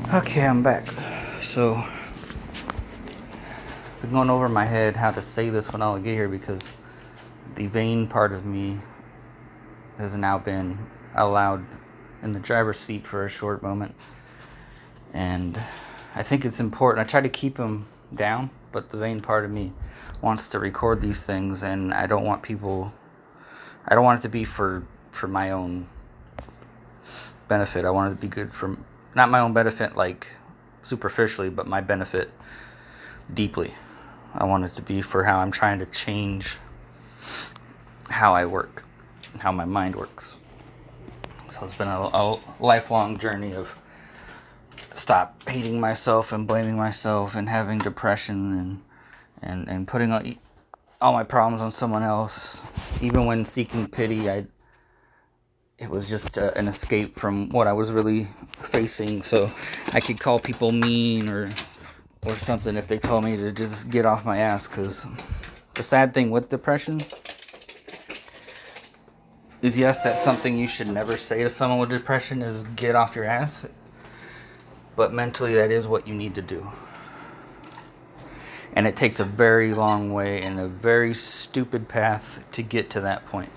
Okay, I'm back. So, I've been going over in my head how to say this when I'll get here because the vain part of me has now been allowed in the driver's seat for a short moment. And I think it's important. I try to keep them down, but the vain part of me wants to record these things, and I don't want it to be for my own benefit. I want it to be good for, not my own benefit like superficially, but my benefit deeply. I want it to be for how I'm trying to change how I work, how my mind works. So it's been a lifelong journey of stop hating myself and blaming myself and having depression and putting all my problems on someone else. Even when seeking pity, it was just an escape from what I was really facing. So I could call people mean or something if they told me to just get off my ass. Because the sad thing with depression is, yes, that's something you should never say to someone with depression, is get off your ass. But mentally, that is what you need to do. And it takes a very long way and a very stupid path to get to that point.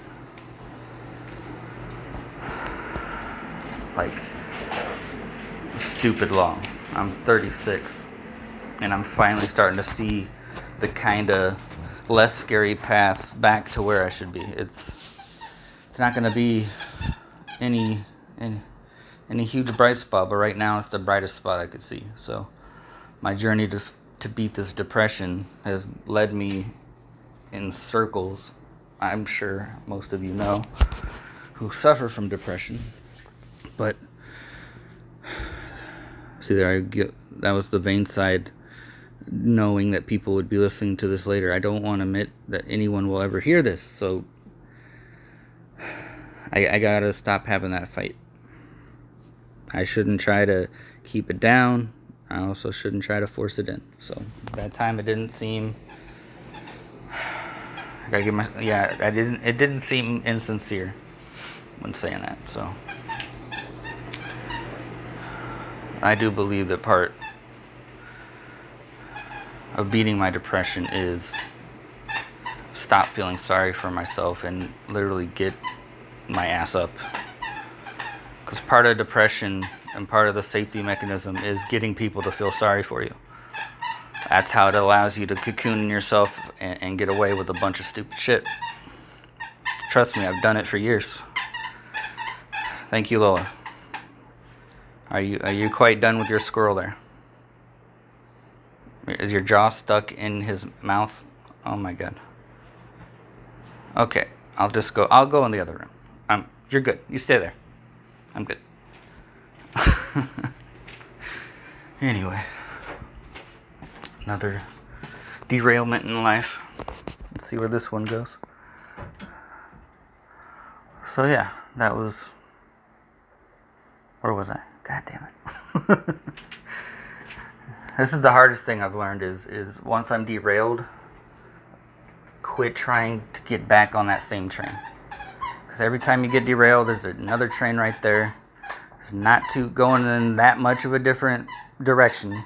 Like, stupid long. I'm 36, and I'm finally starting to see the kind of less scary path back to where I should be. It's not going to be any huge bright spot, but right now it's the brightest spot I could see. So my journey to beat this depression has led me in circles. I'm sure most of you know who suffer from depression, but see, that was the vain side, knowing that people would be listening to this later. I don't want to admit that anyone will ever hear this, so I gotta stop having that fight. I shouldn't try to keep it down. I also shouldn't try to force it in. So that time it didn't seem, it didn't seem insincere when saying that. So I do believe that part of beating my depression is stop feeling sorry for myself and literally get my ass up. Because part of depression and part of the safety mechanism is getting people to feel sorry for you. That's how it allows you to cocoon in yourself and get away with a bunch of stupid shit. Trust me, I've done it for years. Thank you, Lola. Are you quite done with your squirrel there? Is your jaw stuck in his mouth? Oh my god. Okay, I'll go in the other room. You're good. You stay there. I'm good. Anyway, another derailment in life. Let's see where this one goes. So yeah, that was, where was I? God damn it. This is the hardest thing I've learned is once I'm derailed, quit trying to get back on that same train. Because every time you get derailed, there's another train right there. It's not going in that much of a different direction.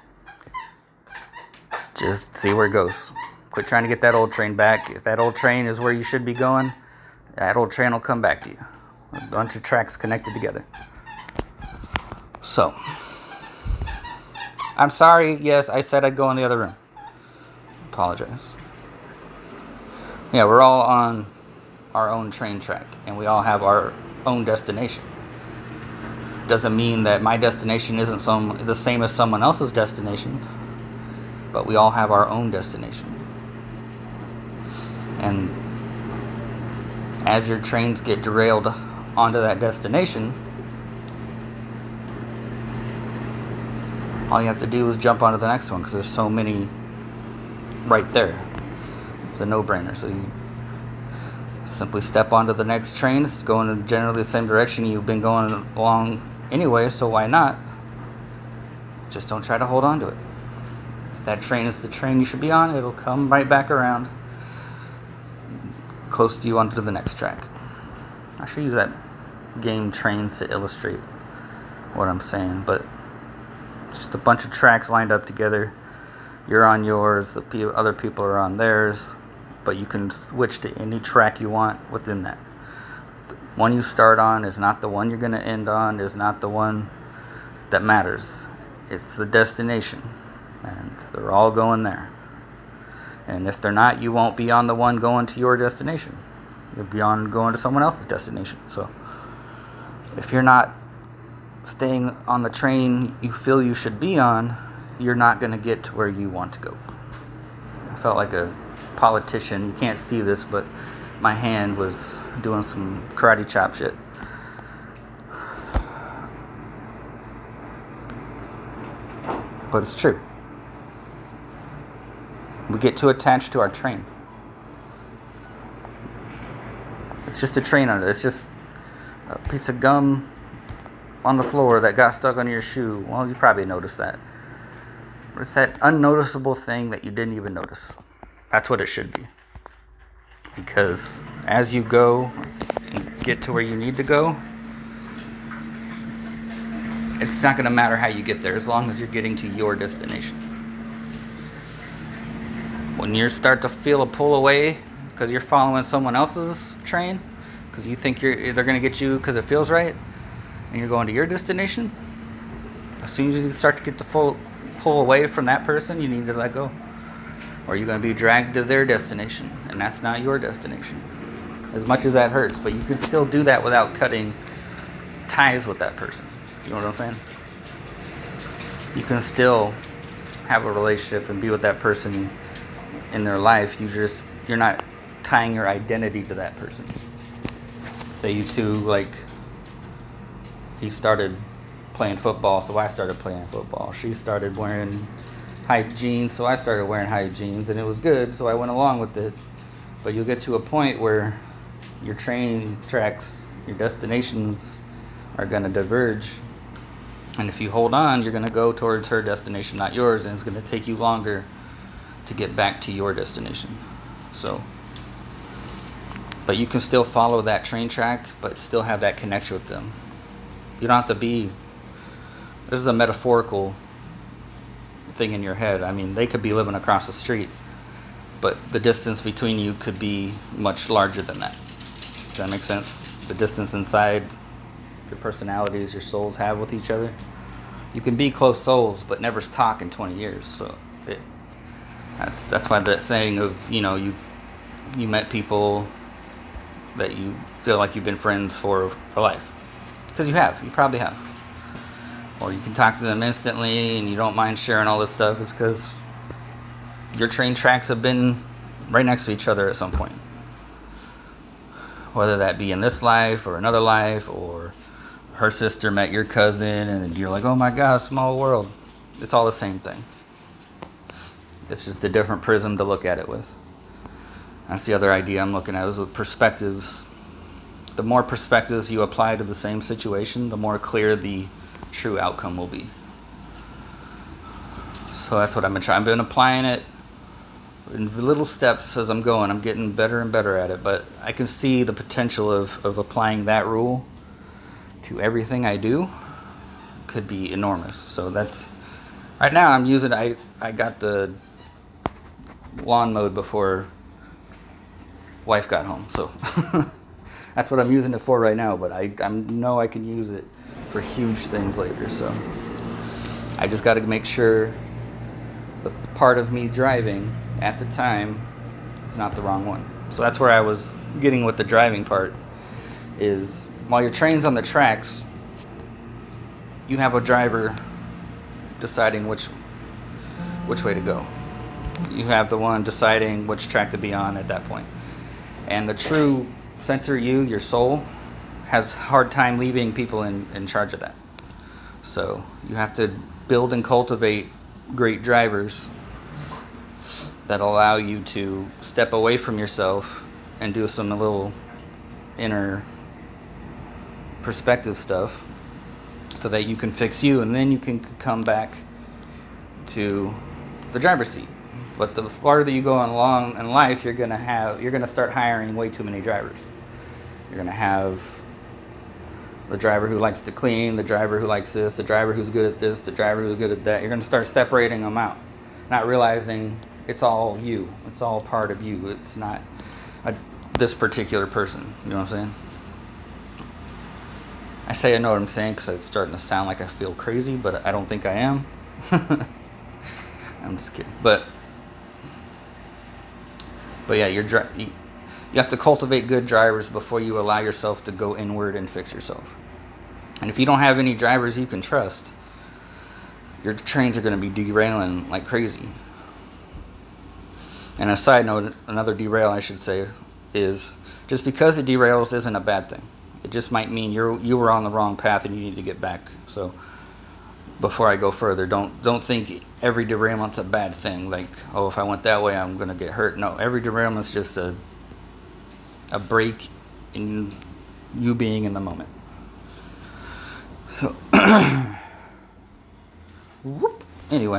Just see where it goes. Quit trying to get that old train back. If that old train is where you should be going, that old train will come back to you. A bunch of tracks connected together. So, I'm sorry. Yes, I said I'd go in the other room. Apologize. Yeah, we're all on our own train track, and we all have our own destination. Doesn't mean that my destination isn't the same as someone else's destination, but we all have our own destination. And as your trains get derailed onto that destination, all you have to do is jump onto the next one, because there's so many right there. It's a no-brainer. So you simply step onto the next train. It's going in generally the same direction you've been going along anyway, so why not? Just don't try to hold on to it. If that train is the train you should be on, it'll come right back around close to you onto the next track. should use that game Trains to illustrate what I'm saying, but just a bunch of tracks lined up together. You're on yours, other people are on theirs, but you can switch to any track you want within that. The one you start on is not the one you're going to end on, is not the one that matters. It's the destination, and they're all going there. And if they're not, you won't be on the one going to your destination. You'll be on going to someone else's destination. So if you're not staying on the train you feel you should be on, you're not going to get to where you want to go. I felt like a politician. You can't see this, but my hand was doing some karate chop shit. But it's true. We get too attached to our train. It's just a train on it. It's just a piece of gum on the floor that got stuck on your shoe. Well, you probably noticed that. But it's that unnoticeable thing that you didn't even notice. That's what it should be. Because as you go and get to where you need to go, it's not going to matter how you get there as long as you're getting to your destination. When you start to feel a pull away because you're following someone else's train, because you think they're going to get you because it feels right, and you're going to your destination, as soon as you start to get the full pull away from that person, you need to let go. Or you're going to be dragged to their destination, and that's not your destination. As much as that hurts, but you can still do that without cutting ties with that person. You know what I'm saying? You can still have a relationship and be with that person in their life. You're not tying your identity to that person. Say you two, like, he started playing football, so I started playing football. She started wearing high jeans, so I started wearing high jeans, and it was good, so I went along with it. But you'll get to a point where your train tracks, your destinations are going to diverge. And if you hold on, you're going to go towards her destination, not yours, and it's going to take you longer to get back to your destination. So, but you can still follow that train track, but still have that connection with them. You don't have to be, this is a metaphorical thing in your head. I mean, they could be living across the street, but the distance between you could be much larger than that. Does that make sense? The distance inside your personalities, your souls have with each other. You can be close souls, but never talk in 20 years. So that's why that saying of, you met people that you feel like you've been friends for life. Because you probably have. Or you can talk to them instantly and you don't mind sharing all this stuff. It's because your train tracks have been right next to each other at some point. Whether that be in this life or another life, or her sister met your cousin and you're like, oh my God, small world. It's all the same thing. It's just a different prism to look at it with. That's the other idea I'm looking at, is with perspectives. The more perspectives you apply to the same situation, the more clear the true outcome will be. So that's what I've been applying it in little steps as I'm going. I'm getting better and better at it, but I can see the potential of applying that rule to everything I do could be enormous. So that's, right now I'm using, I got the lawn mowed before wife got home, so that's what I'm using it for right now, but I know I can use it for huge things later. So I just got to make sure the part of me driving at the time is not the wrong one. So that's where I was getting with the driving part, is while your train's on the tracks, you have a driver deciding which way to go. You have the one deciding which track to be on at that point. And the true center you, your soul, has a hard time leaving people in charge of that. So you have to build and cultivate great drivers that allow you to step away from yourself and do some little inner perspective stuff so that you can fix you, and then you can come back to the driver's seat. But the farther you go along in life, you're gonna start hiring way too many drivers. You're gonna have the driver who likes to clean, the driver who likes this, the driver who's good at this, the driver who's good at that. You're going to start separating them out, not realizing it's all you. It's all part of you. It's not this particular person. You know what I'm saying? I say I know what I'm saying because it's starting to sound like I feel crazy, but I don't think I am. I'm just kidding. But yeah, you have to cultivate good drivers before you allow yourself to go inward and fix yourself. And if you don't have any drivers you can trust, your trains are going to be derailing like crazy. And a side note, another derail I should say, is just because it derails isn't a bad thing. It just might mean you were on the wrong path and you need to get back. So before I go further, don't think every derailment's a bad thing. Like, oh, if I went that way, I'm gonna get hurt. No, every derailment's just a break in you being in the moment. So, whoop. Anyway.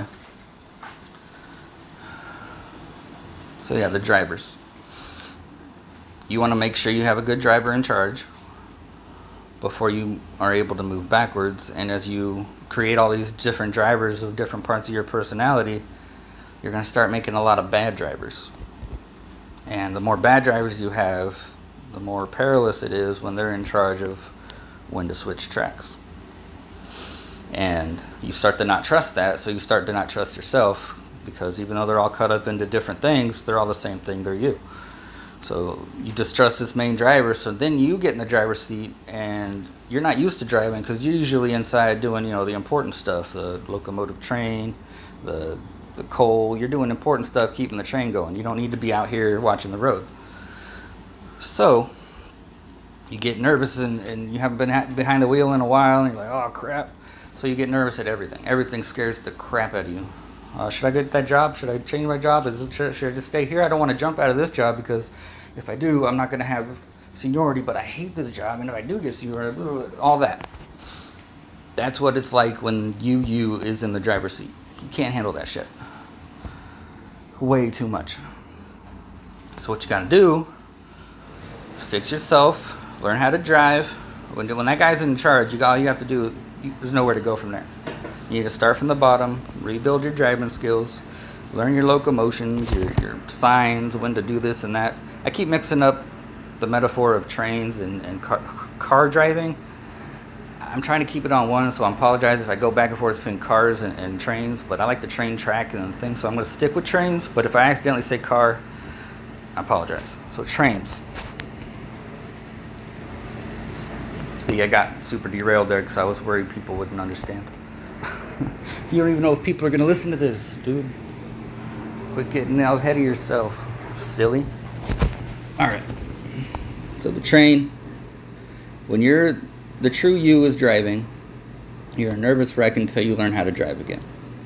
So yeah, the drivers. You want to make sure you have a good driver in charge before you are able to move backwards. And as you create all these different drivers of different parts of your personality, you're going to start making a lot of bad drivers. And the more bad drivers you have, the more perilous it is when they're in charge of when to switch tracks. And you start to not trust that, so you start to not trust yourself, because even though they're all cut up into different things, they're all the same thing, they're you. So you distrust this main driver, so then you get in the driver's seat and you're not used to driving because you're usually inside doing, the important stuff, the locomotive train, the coal. You're doing important stuff, keeping the train going. You don't need to be out here watching the road. So you get nervous and you haven't been behind the wheel in a while and you're like, oh crap. So you get nervous at everything. Everything scares the crap out of you. Should I get that job? Should I change my job? Should I just stay here? I don't want to jump out of this job because if I do, I'm not going to have seniority, but I hate this job, and if I do get seniority, all that. That's what it's like when you is in the driver's seat. You can't handle that shit. Way too much. So what you got to do, fix yourself, learn how to drive. When that guy's in charge, all you have to do, there's nowhere to go from there. You need to start from the bottom, rebuild your driving skills, learn your locomotions, your signs, when to do this and that. I keep mixing up the metaphor of trains and car driving. I'm trying to keep it on one, so I apologize if I go back and forth between cars and trains, but I like the train track and things, so I'm going to stick with trains, but if I accidentally say car, I apologize. So trains. See, I got super derailed there because I was worried people wouldn't understand. You don't even know if people are going to listen to this, dude. Quit getting out ahead of yourself, silly. Alright. So the train, when the true you is driving, you're a nervous wreck until you learn how to drive again.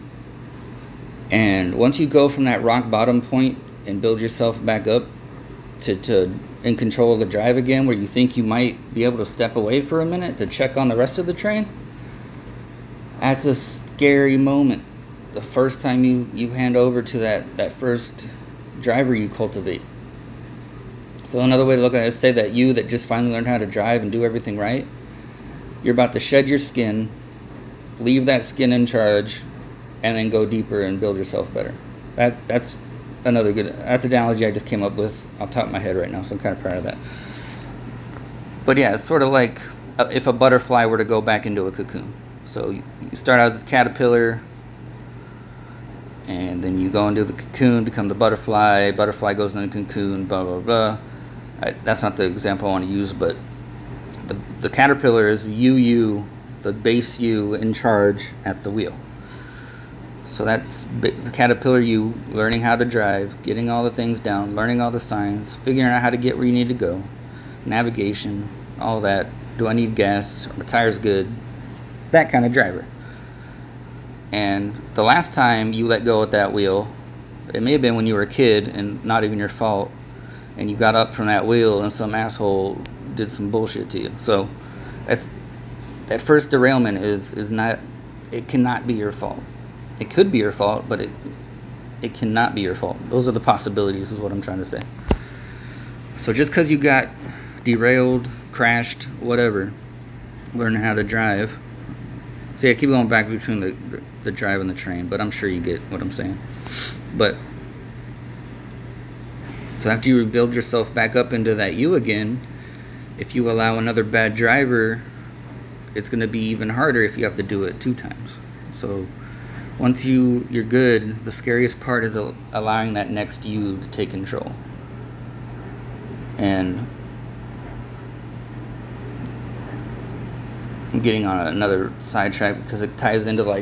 And once you go from that rock bottom point and build yourself back up to in control of the drive again, where you think you might be able to step away for a minute to check on the rest of the train, that's a scary moment. The first time you hand over to that first driver you cultivate. So another way to look at it is say that you that just finally learned how to drive and do everything right, you're about to shed your skin, leave that skin in charge, and then go deeper and build yourself better. That's another good, that's an analogy I just came up with off the top of my head right now, so I'm kind of proud of that. But yeah, it's sort of like if a butterfly were to go back into a cocoon. So you start out as a caterpillar, and then you go into the cocoon, become the butterfly goes into the cocoon, blah, blah, blah. That's not the example I want to use, but the caterpillar is you, the base you in charge at the wheel. So that's the caterpillar you learning how to drive, getting all the things down, learning all the signs, figuring out how to get where you need to go, navigation, all that. Do I need gas? Are my tires good? That kind of driver. And the last time you let go at that wheel, it may have been when you were a kid and not even your fault, and you got up from that wheel and some asshole did some bullshit to you. So that first derailment is not, it cannot be your fault. It could be your fault, but it cannot be your fault. Those are the possibilities, is what I'm trying to say. So just because you got derailed, crashed, whatever, learning how to drive. See, I keep going back between the drive and the train, but I'm sure you get what I'm saying. But so after you rebuild yourself back up into that you again, if you allow another bad driver, it's going to be even harder if you have to do it 2 times. So once you're good, the scariest part is allowing that next you to take control. And I'm getting on another sidetrack because it ties into sorry,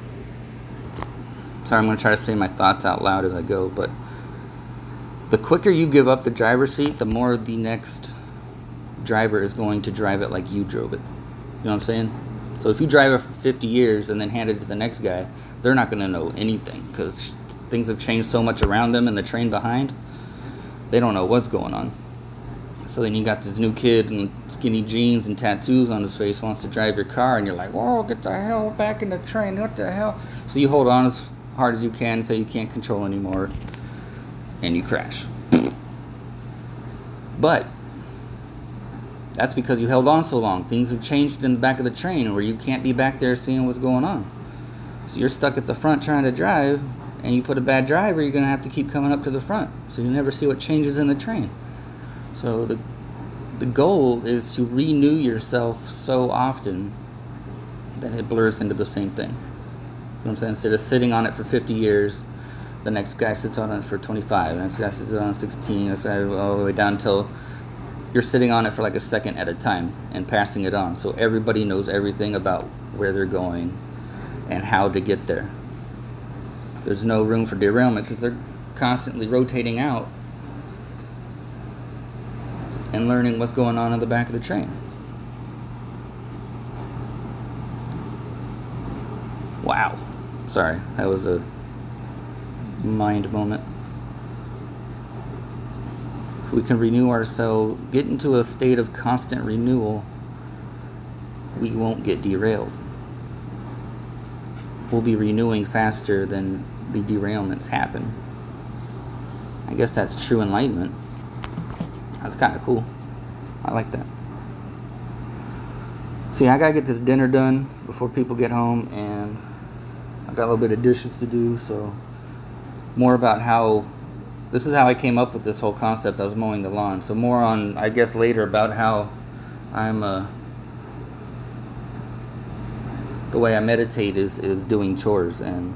I'm going to try to say my thoughts out loud as I go, but the quicker you give up the driver's seat, the more the next driver is going to drive it like you drove it. You know what I'm saying? So if you drive it for 50 years and then hand it to the next guy, they're not going to know anything because things have changed so much around them and the train behind. They don't know what's going on. So then you got this new kid in skinny jeans and tattoos on his face wants to drive your car, and you're like, whoa, get the hell back in the train, what the hell? So you hold on as hard as you can until you can't control anymore, and you crash. But that's because you held on so long. Things have changed in the back of the train where you can't be back there seeing what's going on. So you're stuck at the front trying to drive, and you put a bad driver, you're going to have to keep coming up to the front. So you never see what changes in the train. So the goal is to renew yourself so often that it blurs into the same thing. You know what I'm saying? Instead of sitting on it for 50 years, the next guy sits on it for 25, the next guy sits on it 16, all the way down until you're sitting on it for like a second at a time and passing it on. So everybody knows everything about where they're going and how to get there. There's no room for derailment because they're constantly rotating out and learning what's going on in the back of the train. Wow. Sorry, that was a mind moment. If we can renew ourselves, get into a state of constant renewal, we won't get derailed. We'll be renewing faster than the derailments happen. I guess that's true enlightenment. That's kind of cool. I like that. See, I gotta get this dinner done before people get home, and I got a little bit of dishes to do, so more about how this is how I came up with this whole concept. I was mowing the lawn, so more on, I guess, later about how I'm the way I meditate is doing chores and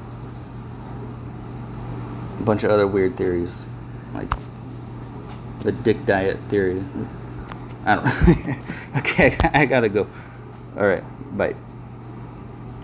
a bunch of other weird theories like the dick diet theory. I don't Okay, I gotta go. Alright, bye.